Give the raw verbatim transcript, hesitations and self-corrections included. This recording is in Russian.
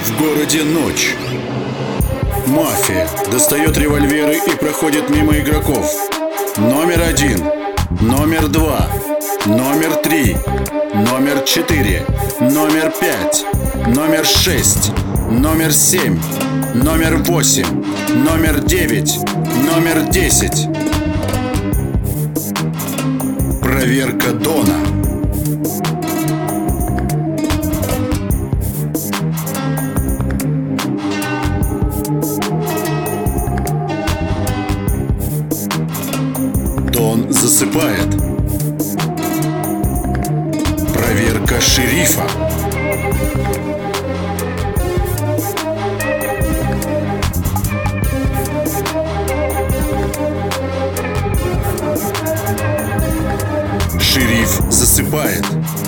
В городе ночь. Мафия достает револьверы и проходит мимо игроков. Номер один, номер два, номер три, номер четыре, номер пять, номер шесть, номер семь, номер восемь, номер девять, номер десять. Проверка Дона. Дон засыпает. Проверка шерифа. Шериф засыпает.